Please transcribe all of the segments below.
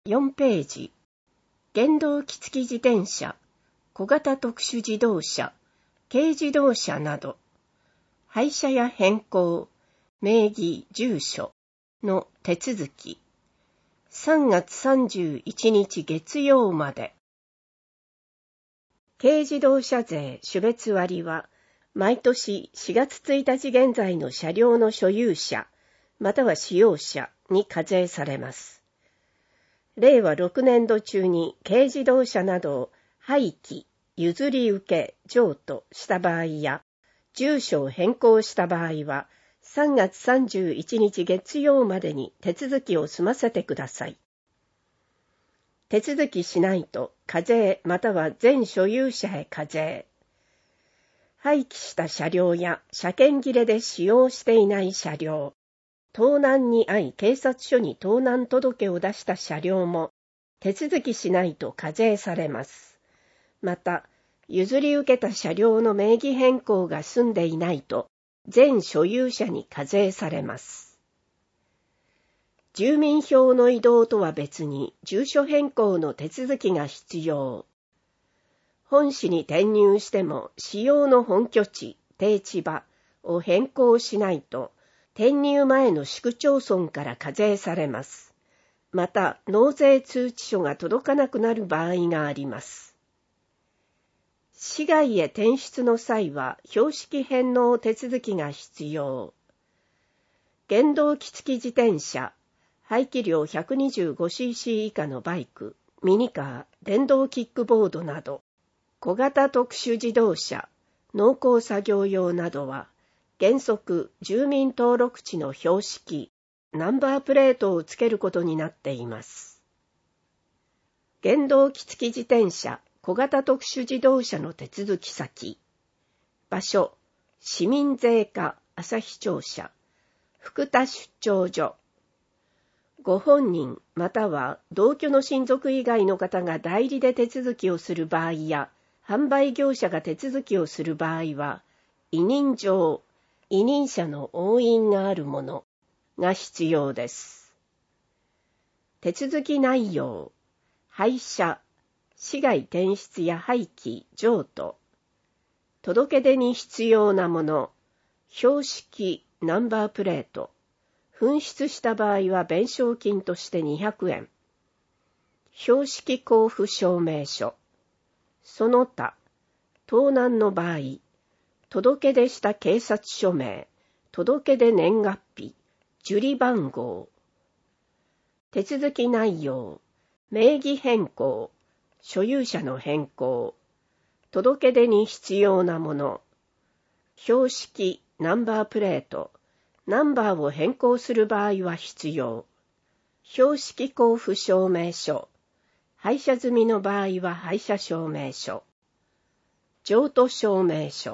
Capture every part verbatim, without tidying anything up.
よんページ、原動機付き自転車、小型特殊自動車、軽自動車など、廃車や変更、名義、住所の手続き、さんがつさんじゅういちにち月曜まで。軽自動車税種別割は、毎年しがつついたち現在の車両の所有者、または使用者に課税されます。れいわろくねんど中に軽自動車などを廃棄、譲り受け、譲渡した場合や、住所を変更した場合は、さんがつさんじゅういちにち月曜までに手続きを済ませてください。手続きしないと課税または全所有者へ課税。廃棄した車両や車検切れで使用していない車両、盗難に遭い警察署に盗難届を出した車両も手続きしないと課税されます。また、譲り受けた車両の名義変更が済んでいないと全所有者に課税されます。住民票の移動とは別に住所変更の手続きが必要。本市に転入しても使用の本拠地、定地場を変更しないと転入前の市区町村から課税されます。また、納税通知書が届かなくなる場合があります。市外へ転出の際は標識返納手続きが必要。原動機付き自転車、排気量 ひゃくにじゅうごシーシー 以下のバイク、ミニカー、電動キックボードなど、小型特殊自動車、農耕作業用などは、原則住民登録地の標識、ナンバープレートをつけることになっています。原動機付き自転車、小型特殊自動車の手続き先、場所、市民税課旭庁舎、福田出張所、ご本人または同居の親族以外の方が代理で手続きをする場合や、販売業者が手続きをする場合は、委任状、委任者の押印があるものが必要です。手続き内容、廃車、市外転出や廃棄、譲渡、届け出に必要なもの、標識、ナンバープレート、紛失した場合は弁償金としてにひゃくえん。標識交付証明書。その他、盗難の場合、届け出した警察署名、届け出年月日、受理番号。手続き内容、名義変更、所有者の変更、届け出に必要なもの、標識、ナンバープレート、ナンバーを変更する場合は必要。標識交付証明書。廃車済みの場合は廃車証明書。譲渡証明書。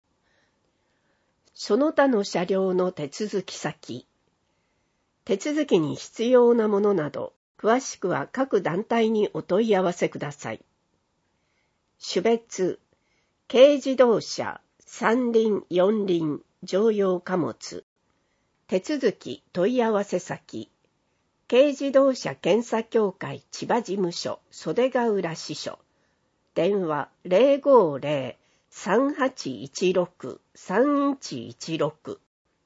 その他の車両の手続き先。手続きに必要なものなど、詳しくは各団体にお問い合わせください。種別、軽自動車、三輪、四輪、乗用貨物。手続き問い合わせ先、軽自動車検査協会千葉事務所袖ヶ浦支所、電話 ゼロごゼロ さんはちいちろく さんいちいちろく。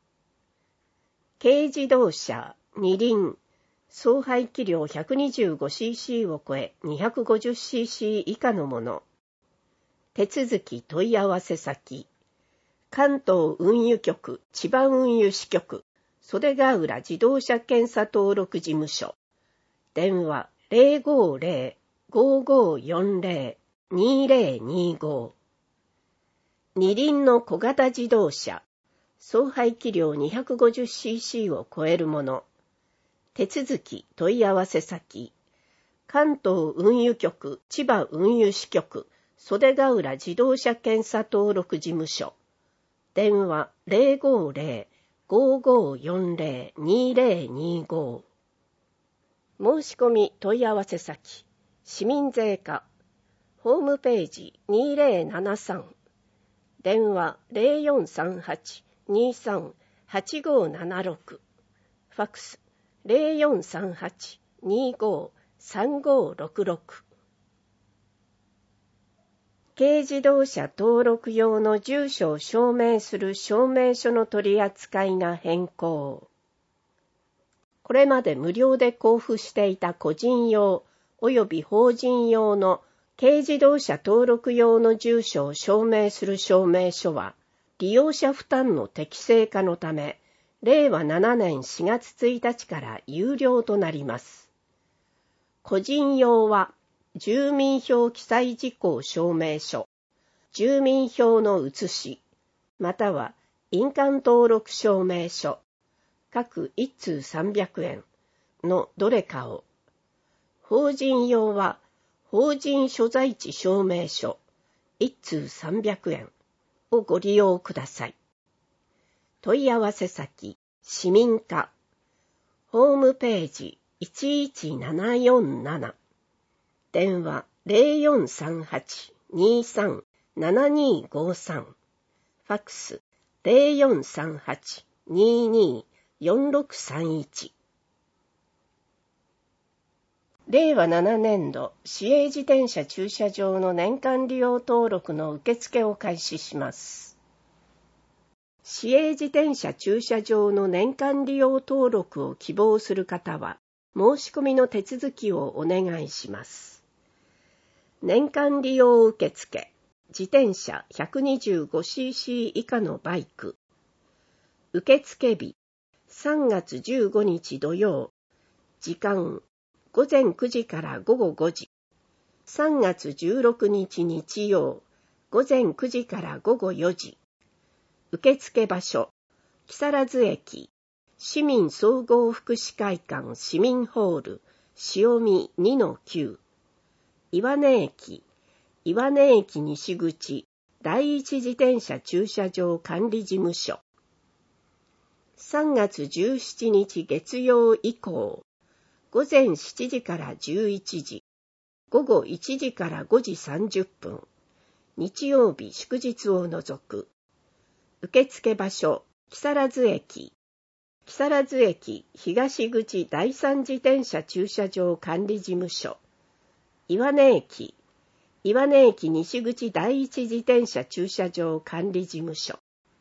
軽自動車二輪、総排気量 ひゃくにじゅうごシーシー を超え にひゃくごじゅうシーシー 以下のもの。手続き問い合わせ先、関東運輸局千葉運輸支局袖ヶ浦自動車検査登録事務所、電話 ゼロごゼロ ごごよんゼロ にゼロにご。二輪の小型自動車、総排気量 にひゃくごじゅうシーシー を超えるもの。手続き問い合わせ先、関東運輸局千葉運輸支局袖ヶ浦自動車検査登録事務所、電話 ゼロごゼロ ごごよんゼロ にゼロにご。申し込み問い合わせ先、市民税課、ホームページにゼロななさん、電話 ゼロよんさんはち にさん はちごななろく、ファックス ゼロよんさんはち にごさんごーろくろく。軽自動車登録用の住所を証明する証明書の取り扱いが変更。これまで無料で交付していた個人用及び法人用の軽自動車登録用の住所を証明する証明書は、利用者負担の適正化のため、れいわななねんしがつついたちから有料となります。個人用は、住民票記載事項証明書、住民票の写し、または印鑑登録証明書、各いっつうさんびゃくえんのどれかを、法人用は法人所在地証明書、いっつうさんびゃくえんをご利用ください。問い合わせ先、市民課、ホームページいちいちななよんなな、電話 ゼロよんさんはち にさん ななにごさん、ファックス ゼロよんさんはち にによんろくさんいち。れいわななねんど市営自転車駐車場の年間利用登録の受付を開始します。市営自転車駐車場の年間利用登録を希望する方は、申し込みの手続きをお願いします。年間利用受付、自転車 ひゃくにじゅうごシーシー 以下のバイク。受付日、さんがつじゅうごにち土曜。時間、ごぜんくじからごごごじ。さんがつじゅうろくにち日曜。ごぜんくじからごごよじ。受付場所、木更津駅、市民総合福祉会館市民ホール、潮見 にのきゅう。岩根駅、岩根駅西口、第一自転車駐車場管理事務所。さんがつじゅうしちにち月曜以降、ごぜんしちじからじゅういちじ、ごごいちじからごじさんじゅっぷん、日曜日祝日を除く。受付場所、木更津駅、木更津駅東口第三自転車駐車場管理事務所。岩根駅、岩根駅西口第一自転車駐車場管理事務所。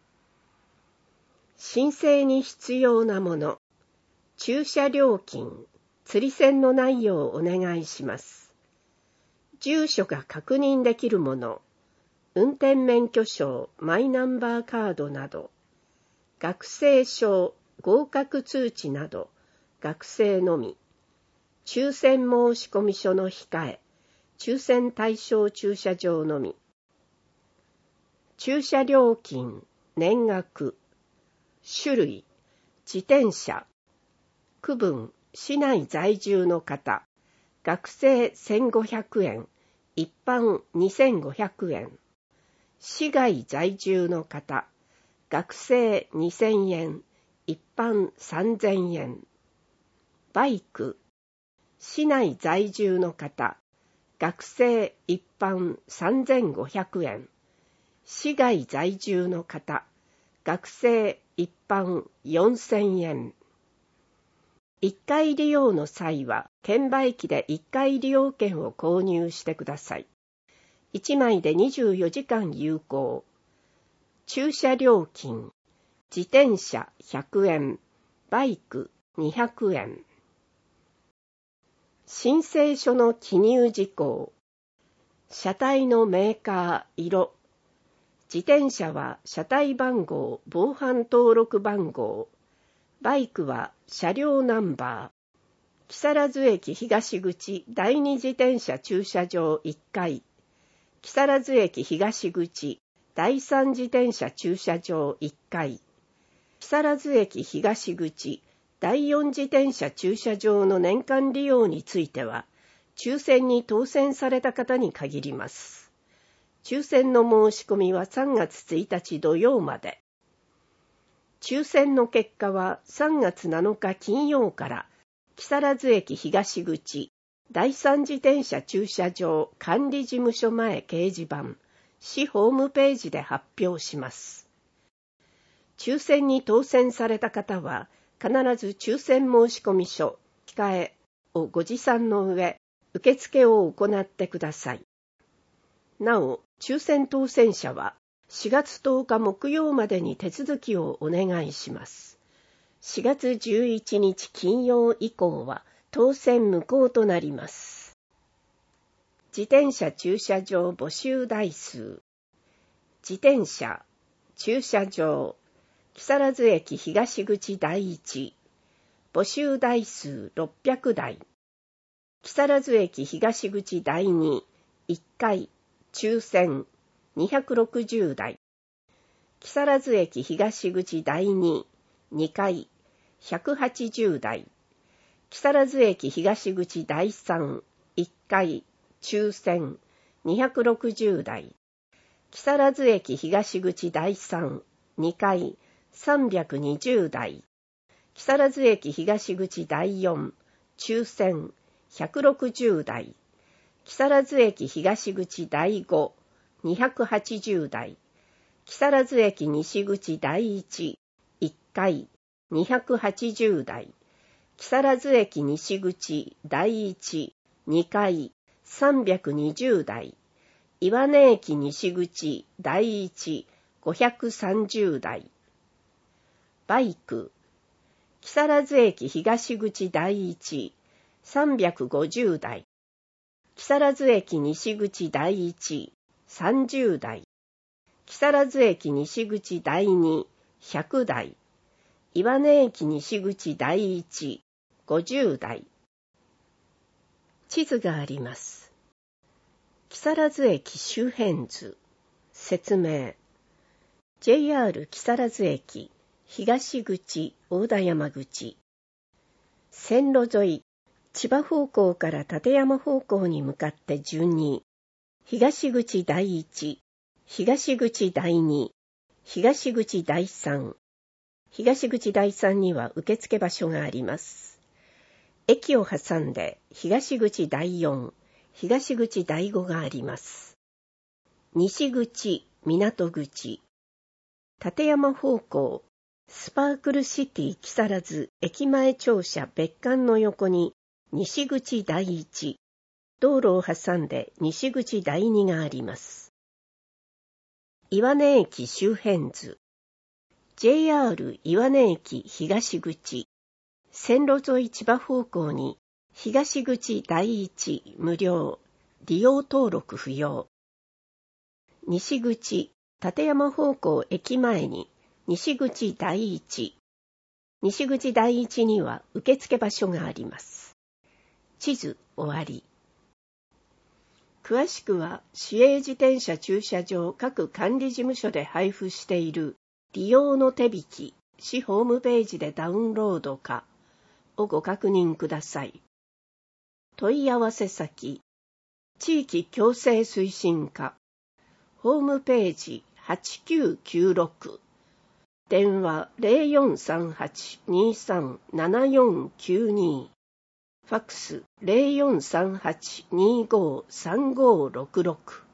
申請に必要なもの、駐車料金、釣り銭の内容をお願いします。住所が確認できるもの、運転免許証、マイナンバーカードなど、学生証、合格通知など、学生のみ、抽選申込書の控え、抽選対象駐車場のみ、駐車料金、年額、種類、自転車、区分、市内在住の方、学生せんごひゃくえん、一般にせんごひゃくえん、市外在住の方、学生にせんえん、一般さんぜんえん、バイク、市内在住の方、学生一般さんぜんごひゃくえん、市外在住の方、学生一般よんせんえん。いっかい利用の際は、券売機でいっかい利用券を購入してください。いちまいでにじゅうよじかん有効。駐車料金、自転車ひゃくえん、バイクにひゃくえん。申請書の記入事項、車体のメーカー、色、自転車は車体番号、防犯登録番号、バイクは車両ナンバー、木更津駅東口第二自転車駐車場いっかい、木更津駅東口第三自転車駐車場いっかい、木更津駅東口第四自転車駐車場の年間利用については、抽選に当選された方に限ります。抽選の申し込みはさんがつついたち土曜まで。抽選の結果はさんがつなのか金曜から木更津駅東口第三自転車駐車場管理事務所前掲示板、市ホームページで発表します。抽選に当選された方は必ず抽選申込書、控え、 をご持参の上、受付を行ってください。なお、抽選当選者はしがつとおか木曜までに手続きをお願いします。しがつじゅういちにち金曜以降は当選無効となります。自転車駐車場募集台数。自転車、駐車場、木更津駅東口第一、募集台数ろっぴゃくだい。木更津駅東口第二、いっかい、抽選にひゃくろくじゅうだい。木更津駅東口第二、にかい、ひゃくはちじゅうだい。木更津駅東口第三、いっかい、抽選にひゃくろくじゅうだい。木更津駅東口第三、にかい、さんびゃくにじゅうだい。木更津駅東口第四、抽選ひゃくろくじゅうだい。木更津駅東口第五、にひゃくはちじゅうだい。木更津駅西口第一、いっかい、にひゃくはちじゅうだい。木更津駅西口第一、にかい、さんびゃくにじゅうだい。岩根駅西口第一、ごひゃくさんじゅうだい。バイク、木更津駅東口第一、さんびゃくごじゅうだい。木更津駅西口第一、さんじゅうだい。木更津駅西口第二、ひゃくだい。岩根駅西口第一、ごじゅうだい。地図があります。木更津駅周辺図。説明。ジェイアール 木更津駅、東口、大田山口。線路沿い、千葉方向から館山方向に向かって順に、東口第一、東口第二、東口第三。東口第三には受付場所があります。駅を挟んで東口第四、東口第五があります。西口、港口。館山方向、スパークルシティ木更津駅前庁舎別館の横に西口第一、道路を挟んで西口第二があります。岩根駅周辺図。ジェイアール 岩根駅東口。線路沿い千葉方向に東口第一無料、利用登録不要。西口、館山方向駅前に西口第一。西口第一には受付場所があります。地図終わり。詳しくは市営自転車駐車場各管理事務所で配布している利用の手引き、市ホームページでダウンロードかをご確認ください。問い合わせ先、地域共生推進課、ホームページはちきゅうきゅうろく、電話 ゼロよんさんはち にさんななよんきゅうに、ファックス ゼロよんさんはち にごさんごろくろく。